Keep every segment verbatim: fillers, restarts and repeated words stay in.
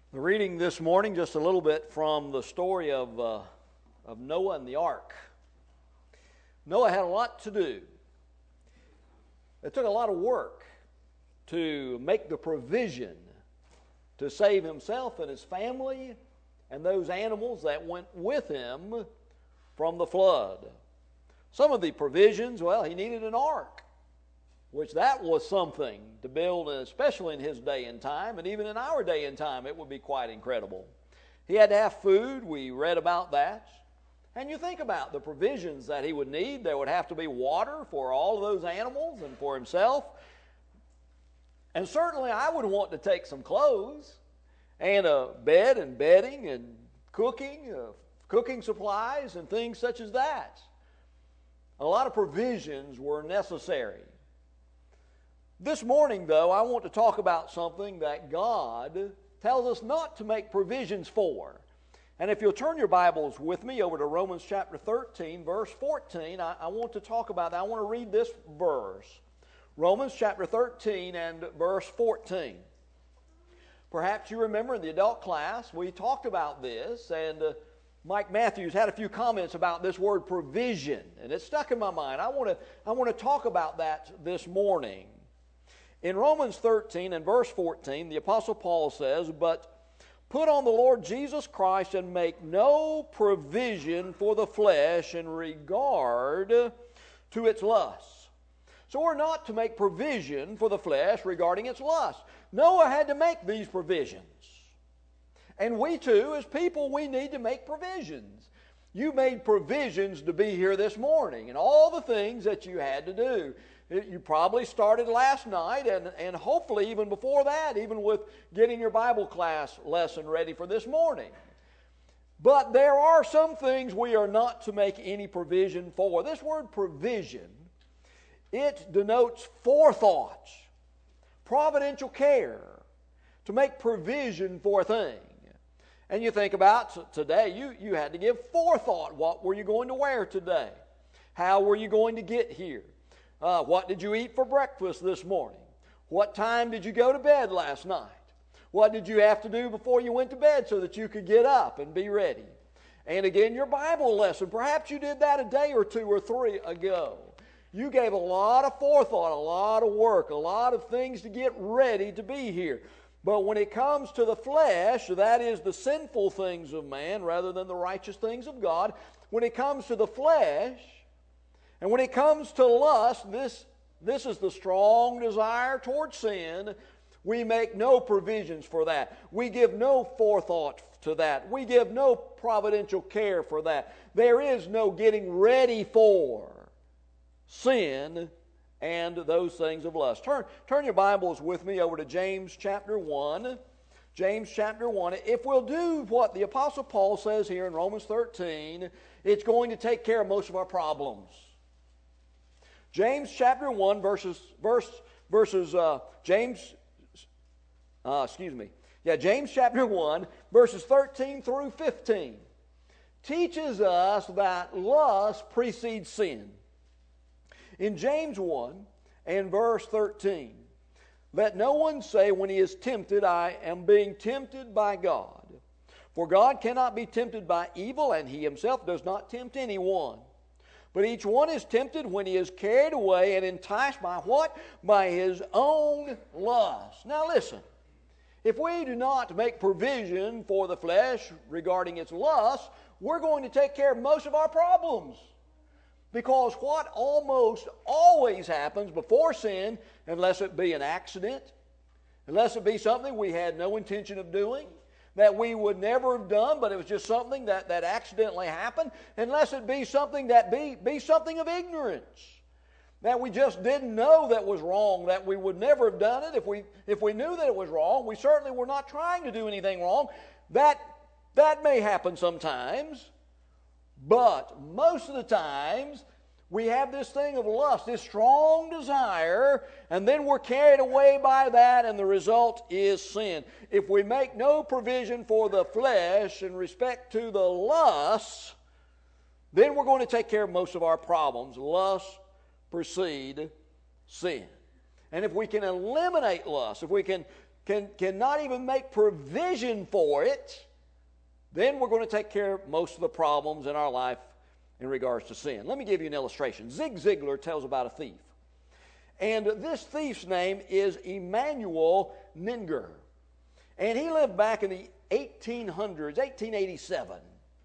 We're reading this morning just a little bit from the story of, uh, of Noah and the ark. Noah had a lot to do. It took a lot of work to make the provision to save himself and his family and those animals that went with him from the flood. Some of the provisions, well, he needed an ark, which that was something to build, especially in his day and time, and even in our day and time, it would be quite incredible. He had to have food. We read about that. And you think about the provisions that he would need. There would have to be water for all of those animals and for himself. And certainly I would want to take some clothes and a bed and bedding and cooking, uh, cooking supplies and things such as that. A lot of provisions were necessary. This morning, though, I want to talk about something that God tells us not to make provisions for. And if you'll turn your Bibles with me over to Romans chapter thirteen, verse fourteen, I, I want to talk about that. I want to read this verse. Romans chapter thirteen and verse fourteen. Perhaps you remember in the adult class, we talked about this, and uh, Mike Matthews had a few comments about this word provision, and it stuck in my mind. I want to, I want to talk about that this morning. In Romans thirteen and verse fourteen, the Apostle Paul says, "But put on the Lord Jesus Christ and make no provision for the flesh in regard to its lusts." So we're not to make provision for the flesh regarding its lusts. Noah had to make these provisions. And we too, as people, we need to make provisions. You made provisions to be here this morning and all the things that you had to do. You probably started last night and, and hopefully even before that, even with getting your Bible class lesson ready for this morning. But there are some things we are not to make any provision for. This word provision, it denotes forethought, providential care, to make provision for a thing. And you think about today, you, you had to give forethought. What were you going to wear today? How were you going to get here? Uh, what did you eat for breakfast this morning? What time did you go to bed last night? What did you have to do before you went to bed so that you could get up and be ready? And again, your Bible lesson, perhaps you did that a day or two or three ago. You gave a lot of forethought, a lot of work, a lot of things to get ready to be here. But when it comes to the flesh, that is the sinful things of man rather than the righteous things of God, when it comes to the flesh, and when it comes to lust, this, this is the strong desire towards sin. We make no provisions for that. We give no forethought to that. We give no providential care for that. There is no getting ready for sin and those things of lust. Turn, turn your Bibles with me over to James chapter one. James chapter one. If we'll do what the Apostle Paul says here in Romans thirteen, it's going to take care of most of our problems. James chapter one, verses, verse, verses, uh, James, uh, excuse me, yeah, James chapter one, verses thirteen through fifteen, teaches us that lust precedes sin. In James one and verse thirteen, "Let no one say when he is tempted, I am being tempted by God. For God cannot be tempted by evil, and he himself does not tempt anyone. But each one is tempted when he is carried away and enticed by what? By his own lust." Now listen, if we do not make provision for the flesh regarding its lust, we're going to take care of most of our problems. Because what almost always happens before sin, unless it be an accident, unless it be something we had no intention of doing, that we would never have done, but it was just something that, that accidentally happened, unless it be something that be, be something of ignorance, that we just didn't know that was wrong, that we would never have done it. If we, if we knew that it was wrong, we certainly were not trying to do anything wrong. That, that may happen sometimes, but most of the times, we have this thing of lust, this strong desire, and then we're carried away by that, and the result is sin. If we make no provision for the flesh in respect to the lust, then we're going to take care of most of our problems. Lust precede sin. And if we can eliminate lust, if we can can, cannot even make provision for it, then we're going to take care of most of the problems in our life in regards to sin. Let me give you an illustration. Zig Ziglar tells about a thief. And this thief's name is Emanuel Ninger. And he lived back in the eighteen hundreds, eighteen eighty-seven.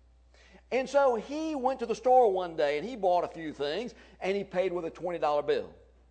And so he went to the store one day and he bought a few things and he paid with a twenty dollar bill.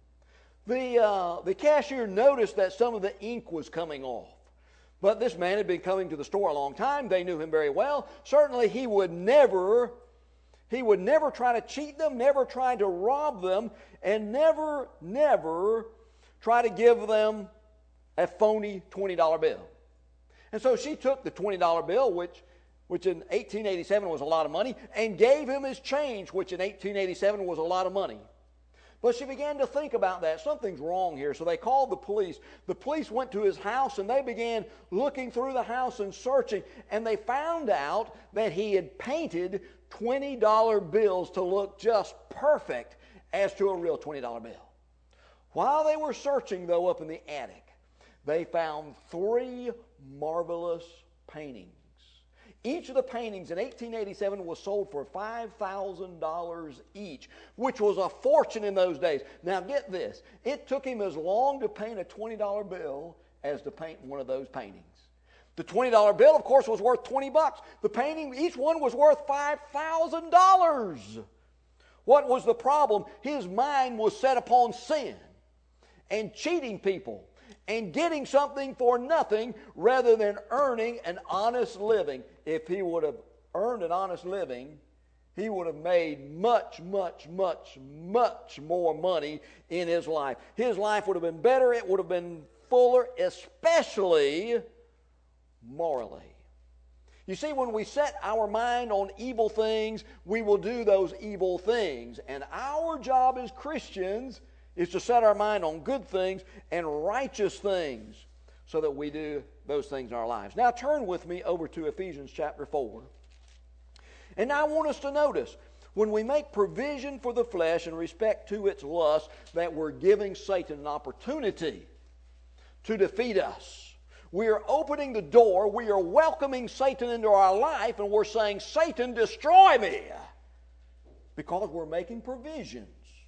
The, uh, the cashier noticed that some of the ink was coming off. But this man had been coming to the store a long time. They knew him very well. Certainly he would never, he would never try to cheat them, never try to rob them, and never, never try to give them a phony twenty dollar bill. And so she took the twenty dollar bill, which, which in eighteen eighty-seven was a lot of money, and gave him his change, which in eighteen eighty-seven was a lot of money. But she began to think about that. Something's wrong here. So they called the police. The police went to his house and they began looking through the house and searching. And they found out that he had painted twenty dollar bills to look just perfect as to a real twenty dollar bill. While they were searching, though, up in the attic, they found three marvelous paintings. Each of the paintings in eighteen eighty-seven was sold for five thousand dollars each, which was a fortune in those days. Now get this, it took him as long to paint a twenty dollar bill as to paint one of those paintings. The twenty dollar bill, of course, was worth twenty bucks. The painting, each one was worth five thousand dollars. What was the problem? His mind was set upon sin and cheating people and getting something for nothing rather than earning an honest living. If he would have earned an honest living, he would have made much, much, much, much more money in his life. His life would have been better. It would have been fuller, especially morally. You see, when we set our mind on evil things, we will do those evil things. And our job as Christians is to set our mind on good things and righteous things so that we do those things in our lives. Now turn with me over to Ephesians chapter four. And now I want us to notice, when we make provision for the flesh in respect to its lust, that we're giving Satan an opportunity to defeat us. We are opening the door, we are welcoming Satan into our life, and we're saying, Satan, destroy me, because we're making provisions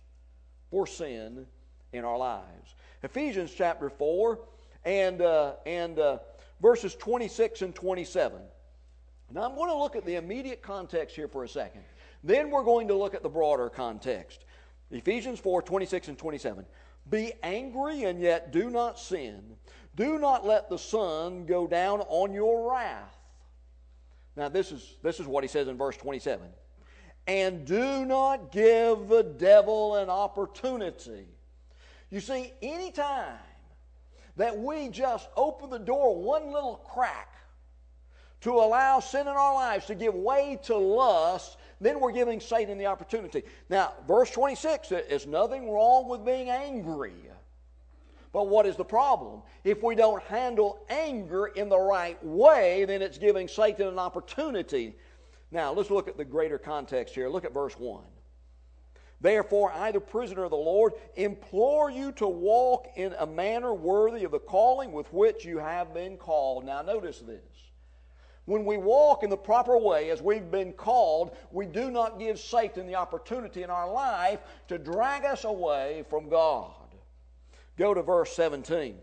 for sin in our lives. Ephesians chapter four and, uh, and uh, verses twenty-six and twenty-seven. Now I'm going to look at the immediate context here for a second. Then we're going to look at the broader context. Ephesians four, twenty-six and twenty-seven. Be angry and yet do not sin. Do not let the sun go down on your wrath. Now this is, this is what he says in verse twenty-seven. And do not give the devil an opportunity. You see, any time that we just open the door one little crack to allow sin in our lives to give way to lust, then we're giving Satan the opportunity. Now, verse twenty-six, there's nothing wrong with being angry. But what is the problem? If we don't handle anger in the right way, then it's giving Satan an opportunity. Now, let's look at the greater context here. Look at verse one. Therefore, I, the prisoner of the Lord, implore you to walk in a manner worthy of the calling with which you have been called. Now, notice this. When we walk in the proper way as we've been called, we do not give Satan the opportunity in our life to drag us away from God. Go to verse seventeen.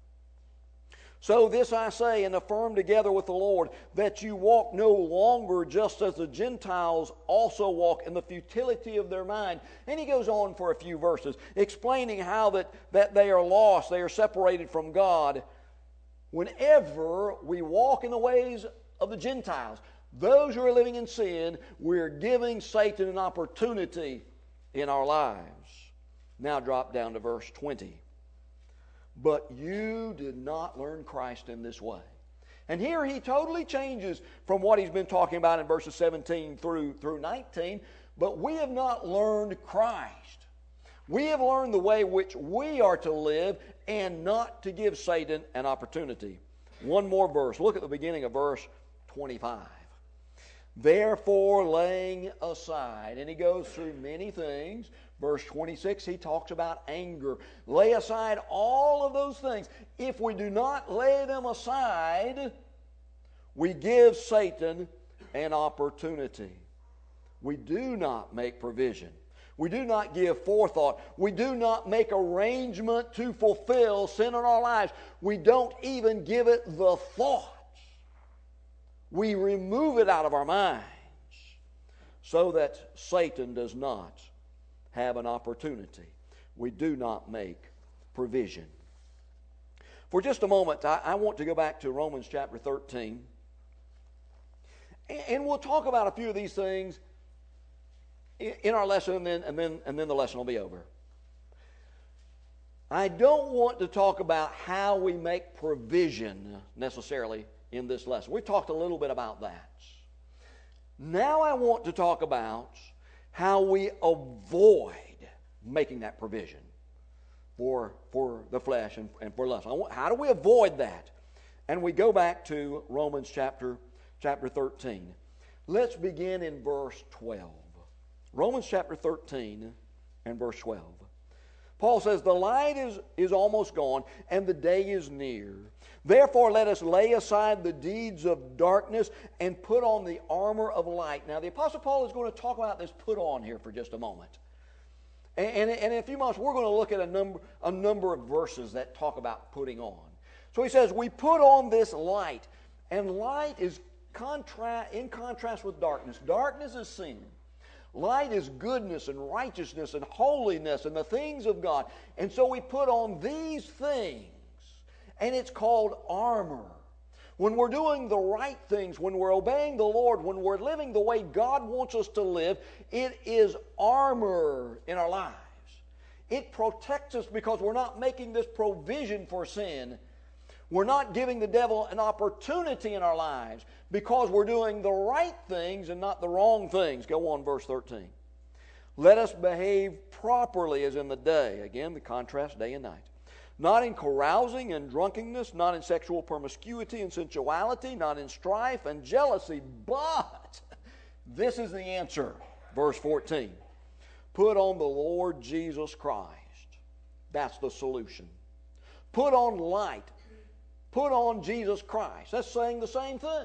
So this I say and affirm together with the Lord, that you walk no longer just as the Gentiles also walk in the futility of their mind. And he goes on for a few verses, explaining how that, that they are lost, they are separated from God. Whenever we walk in the ways of the Gentiles, those who are living in sin, we're giving Satan an opportunity in our lives. Now drop down to verse twenty. But you did not learn Christ in this way. And here he totally changes from what he's been talking about in verses seventeen through, through nineteen. But we have not learned Christ. We have learned the way which we are to live and not to give Satan an opportunity. One more verse. Look at the beginning of verse twenty-five. Therefore, laying aside, and he goes through many things, Verse twenty-six, he talks about anger. Lay aside all of those things. If we do not lay them aside, we give Satan an opportunity. We do not make provision. We do not give forethought. We do not make arrangement to fulfill sin in our lives. We don't even give it the thought. We remove it out of our minds so that Satan does not have an opportunity. We do not make provision. For just a moment, I, I want to go back to Romans chapter thirteen. And, and we'll talk about a few of these things in, in our lesson, and then, and, then, and then the lesson will be over. I don't want to talk about how we make provision necessarily in this lesson. We've talked a little bit about that. Now I want to talk about how we avoid making that provision for, for the flesh and, and for lust. I want, how do we avoid that? And we go back to Romans chapter, chapter thirteen. Let's begin in verse twelve. Romans chapter thirteen and verse twelve. Paul says, the light is, is almost gone, and the day is near. Therefore, let us lay aside the deeds of darkness and put on the armor of light. Now, the Apostle Paul is going to talk about this put on here for just a moment. And, and, and in a few moments, we're going to look at a number, a number of verses that talk about putting on. So he says, we put on this light, and light is contra- in contrast with darkness. Darkness is sin. Light is goodness and righteousness and holiness and the things of God. And so we put on these things, and it's called armor. When we're doing the right things, when we're obeying the Lord, when we're living the way God wants us to live, it is armor in our lives. It protects us because we're not making this provision for sin. We're not giving the devil an opportunity in our lives because we're doing the right things and not the wrong things. Go on, verse thirteen. Let us behave properly as in the day. Again, the contrast, day and night. Not in carousing and drunkenness, not in sexual promiscuity and sensuality, not in strife and jealousy, but this is the answer. Verse fourteen. Put on the Lord Jesus Christ. That's the solution. Put on light. Put on Jesus Christ. That's saying the same thing.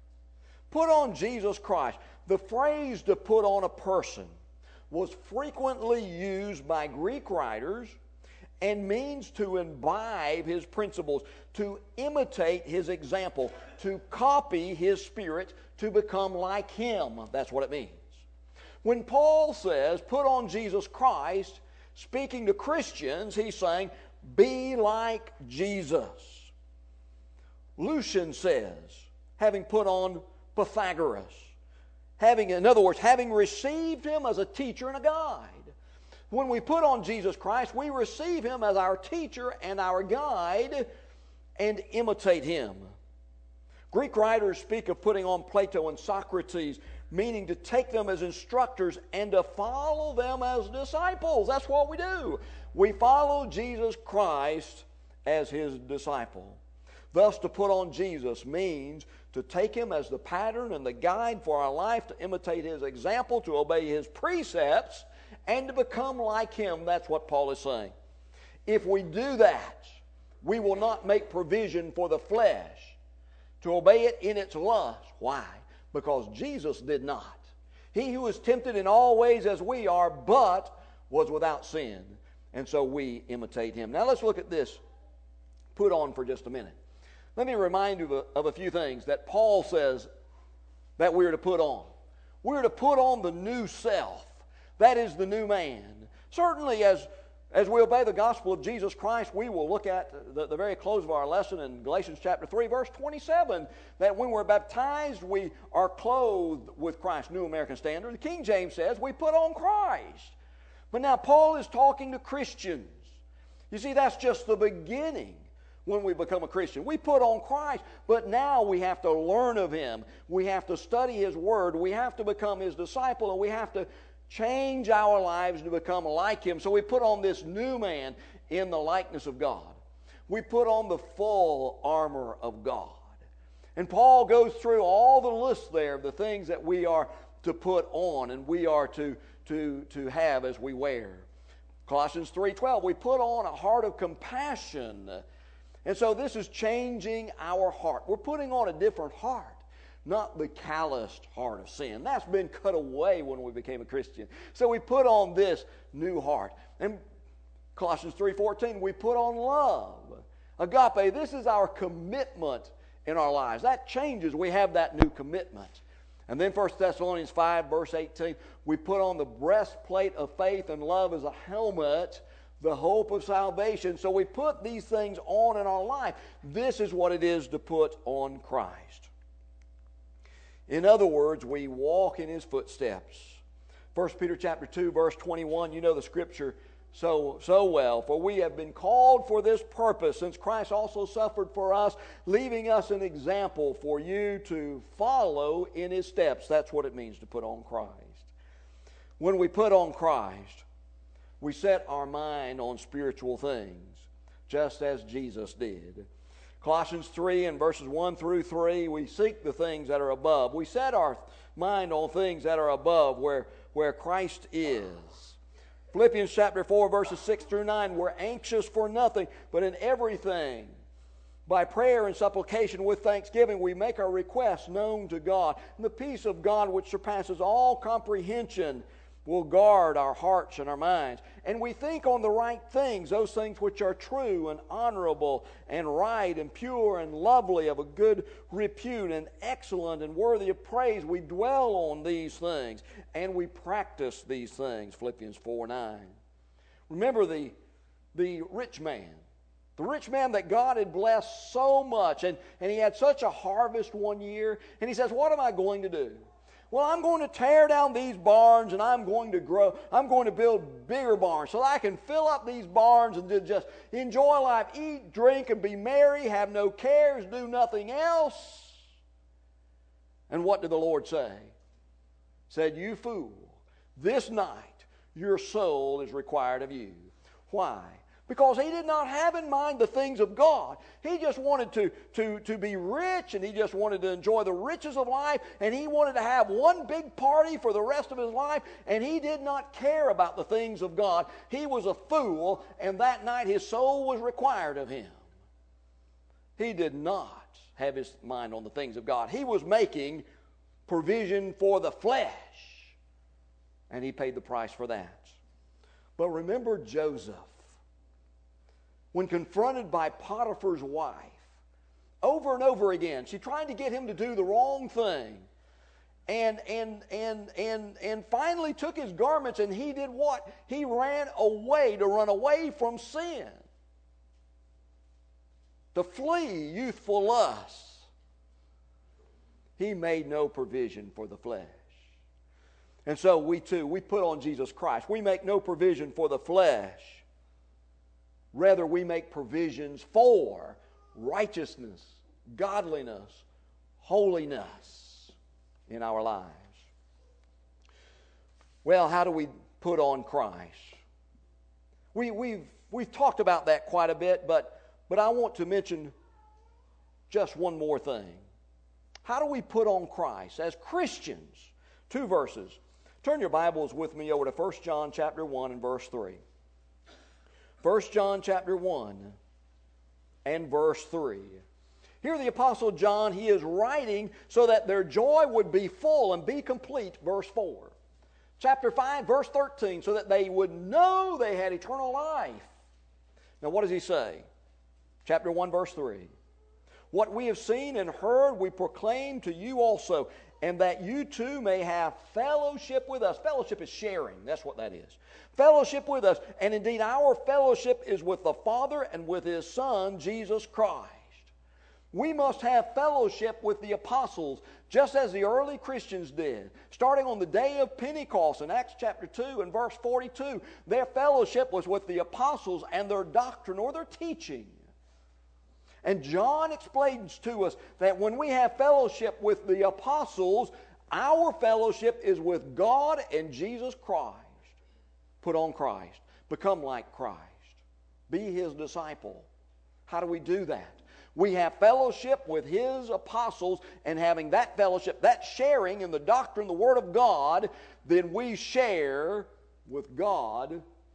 Put on Jesus Christ. The phrase to put on a person was frequently used by Greek writers and means to imbibe his principles, to imitate his example, to copy his spirit, to become like him. That's what it means. When Paul says, put on Jesus Christ, speaking to Christians, he's saying, be like Jesus. Lucian says, having put on Pythagoras, having, in other words, having received him as a teacher and a guide. When we put on Jesus Christ, we receive him as our teacher and our guide and imitate him. Greek writers speak of putting on Plato and Socrates, meaning to take them as instructors and to follow them as disciples. That's what we do. We follow Jesus Christ as his disciple. Thus, to put on Jesus means to take him as the pattern and the guide for our life, to imitate his example, to obey his precepts, and to become like him. That's what Paul is saying. If we do that, we will not make provision for the flesh to obey it in its lust. Why? Because Jesus did not. He who was tempted in all ways as we are, but was without sin. And so we imitate him. Now let's look at this put on for just a minute. Let me remind you of a, of a few things that Paul says that we're to put on. We're to put on the new self. That is the new man. Certainly as, as we obey the gospel of Jesus Christ, we will look at the, the very close of our lesson in Galatians chapter three, verse twenty-seven, that when we're baptized, we are clothed with Christ. New American Standard. The King James says we put on Christ. But now Paul is talking to Christians. You see, that's just the beginning. When we become a Christian, we put on Christ, but now we have to learn of him. We have to study his word. We have to become his disciple, and we have to change our lives to become like him. So we put on this new man in the likeness of God. We put on the full armor of God. And Paul goes through all the list there of the things that we are to put on and we are to, to, to have as we wear. Colossians three twelve, we put on a heart of compassion. And so this is changing our heart. We're putting on a different heart, not the calloused heart of sin. That's been cut away when we became a Christian. So we put on this new heart. And Colossians three fourteen, we put on love. Agape, this is our commitment in our lives. That changes. We have that new commitment. And then First Thessalonians five, verse eighteen, we put on the breastplate of faith and love as a helmet, the hope of salvation. So we put these things on in our life. This is what it is to put on Christ. In other words, we walk in His footsteps. First Peter chapter two, verse twenty-one, you know the scripture so, so well. For we have been called for this purpose, since Christ also suffered for us, leaving us an example for you to follow in His steps. That's what it means to put on Christ. When we put on Christ, we set our mind on spiritual things, just as Jesus did. Colossians three and verses one through three, we seek the things that are above. We set our mind on things that are above, where, where Christ is. Philippians chapter four, verses six through nine, we're anxious for nothing, but in everything, by prayer and supplication with thanksgiving, we make our requests known to God. And the peace of God, which surpasses all comprehension, will guard our hearts and our minds. And we think on the right things, those things which are true and honorable and right and pure and lovely, of a good repute and excellent and worthy of praise. We dwell on these things and we practice these things. Philippians four nine. Remember the, the rich man. The rich man that God had blessed so much, and, and he had such a harvest one year, and he says, what am I going to do? Well, I'm going to tear down these barns and I'm going to grow. I'm going to build bigger barns so that I can fill up these barns and just enjoy life, eat, drink, and be merry, have no cares, do nothing else. And what did the Lord say? He said, you fool, this night your soul is required of you. Why? Because he did not have in mind the things of God. He just wanted to, to, to be rich, and he just wanted to enjoy the riches of life, and he wanted to have one big party for the rest of his life, and he did not care about the things of God. He was a fool, and that night his soul was required of him. He did not have his mind on the things of God. He was making provision for the flesh, and he paid the price for that. But remember Joseph. When confronted by Potiphar's wife, over and over again, she tried to get him to do the wrong thing. And, and, and, and, and finally took his garments, and he did what? He ran away to run away from sin. To flee youthful lusts. He made no provision for the flesh. And so we too, we put on Jesus Christ. We make no provision for the flesh. Rather, we make provisions for righteousness, godliness, holiness in our lives. Well, how do we put on Christ? We, we've, we've talked about that quite a bit, but, but I want to mention just one more thing. How do we put on Christ as Christians? Two verses. Turn your Bibles with me over to First John chapter one and verse three. First John chapter one and verse three. Here the Apostle John, he is writing so that their joy would be full and be complete, verse four. Chapter five, verse thirteen, so that they would know they had eternal life. Now what does he say? Chapter one, verse three. What we have seen and heard we proclaim to you also, and that you too may have fellowship with us. Fellowship is sharing. That's what that is. Fellowship with us. And indeed, our fellowship is with the Father and with His Son, Jesus Christ. We must have fellowship with the apostles, just as the early Christians did. Starting on the day of Pentecost in Acts chapter two and verse forty-two, their fellowship was with the apostles and their doctrine or their teaching. And John explains to us that when we have fellowship with the apostles, our fellowship is with God and Jesus Christ. Put on Christ. Become like Christ. Be His disciple. How do we do that? We have fellowship with His apostles, and having that fellowship, that sharing in the doctrine, the Word of God, then we share with God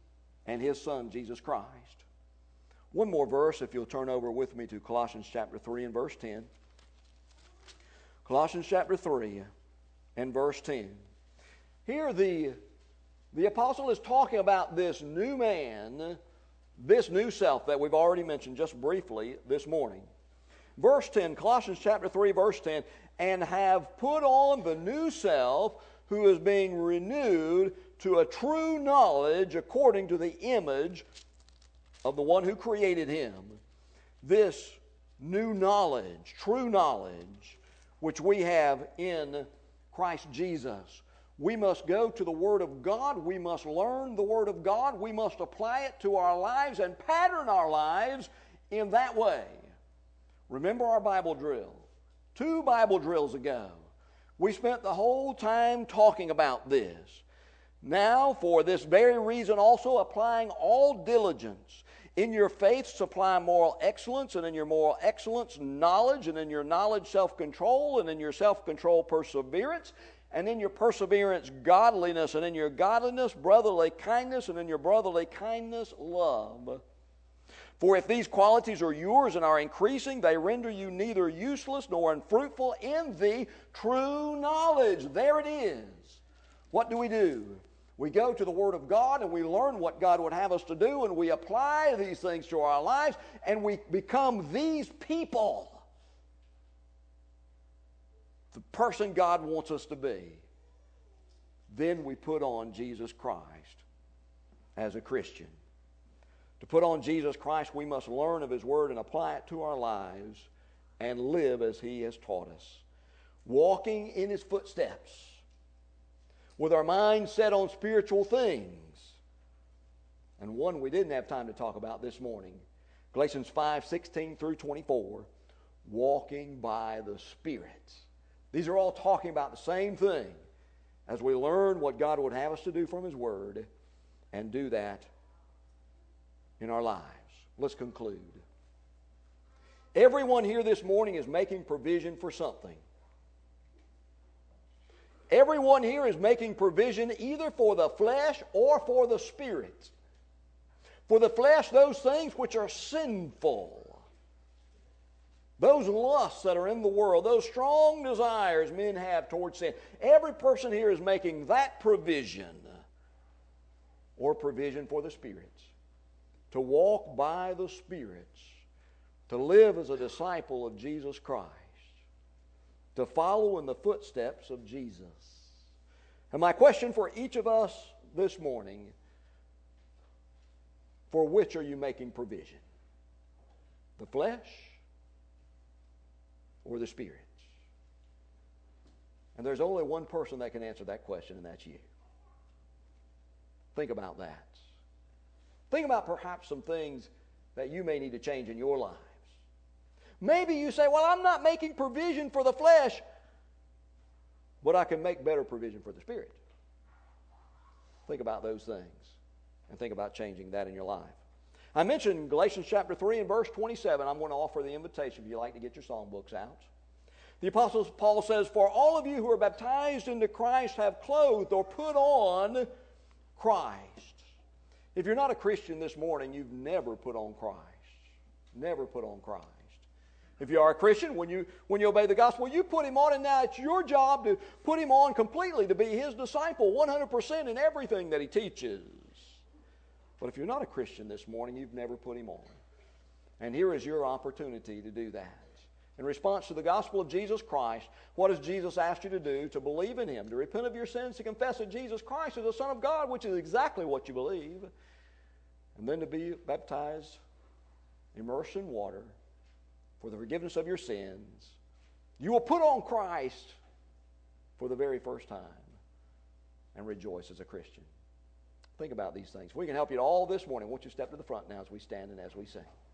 and His Son, Jesus Christ. One more verse, if you'll turn over with me to Colossians chapter three and verse ten. Colossians chapter three and verse ten. Here the, the apostle is talking about this new man, this new self that we've already mentioned just briefly this morning. Verse ten, Colossians chapter three, verse ten, and have put on the new self, who is being renewed to a true knowledge according to the image of the one who created him. This new knowledge, true knowledge, which we have in Christ Jesus. We must go to the Word of God. We must learn the Word of God. We must apply it to our lives and pattern our lives in that way. Remember our Bible drill. Two Bible drills ago, we spent the whole time talking about this. Now, for this very reason also, applying all diligence. In your faith, supply moral excellence, and in your moral excellence, knowledge, and in your knowledge, self-control, and in your self-control, perseverance, and in your perseverance, godliness, and in your godliness, brotherly kindness, and in your brotherly kindness, love. For if these qualities are yours and are increasing, they render you neither useless nor unfruitful in the true knowledge. There it is. What do we do? We go to the Word of God and we learn what God would have us to do, and we apply these things to our lives, and we become these people. The person God wants us to be. Then we put on Jesus Christ as a Christian. To put on Jesus Christ, we must learn of His Word and apply it to our lives and live as He has taught us. Walking in His footsteps with our minds set on spiritual things. And one we didn't have time to talk about this morning, Galatians five, sixteen through twenty-four, walking by the Spirit. These are all talking about the same thing as we learn what God would have us to do from His Word and do that in our lives. Let's conclude. Everyone here this morning is making provision for something. Everyone here is making provision either for the flesh or for the Spirit. For the flesh, those things which are sinful. Those lusts that are in the world, those strong desires men have towards sin. Every person here is making that provision or provision for the spirits. To walk by the spirits. To live as a disciple of Jesus Christ. To follow in the footsteps of Jesus. And my question for each of us this morning, for which are you making provision? The flesh or the spirits? And there's only one person that can answer that question, and that's you. Think about that. Think about perhaps some things that you may need to change in your lives. Maybe you say, well, I'm not making provision for the flesh, but I can make better provision for the Spirit. Think about those things and think about changing that in your life. I mentioned Galatians chapter three and verse twenty-seven. I'm going to offer the invitation if you'd like to get your songbooks out. The Apostle Paul says, for all of you who are baptized into Christ have clothed or put on Christ. If you're not a Christian this morning, you've never put on Christ. Never put on Christ. If you are a Christian, when you, when you obey the gospel, you put Him on, and now it's your job to put Him on completely, to be His disciple one hundred percent in everything that He teaches. But if you're not a Christian this morning, you've never put Him on. And here is your opportunity to do that. In response to the gospel of Jesus Christ, what has Jesus asked you to do? To believe in Him, to repent of your sins, to confess that Jesus Christ is the Son of God, which is exactly what you believe, and then to be baptized, immersed in water, for the forgiveness of your sins. You will put on Christ for the very first time and rejoice as a Christian. Think about these things. We can help you all this morning. Won't you step to the front now as we stand and as we sing?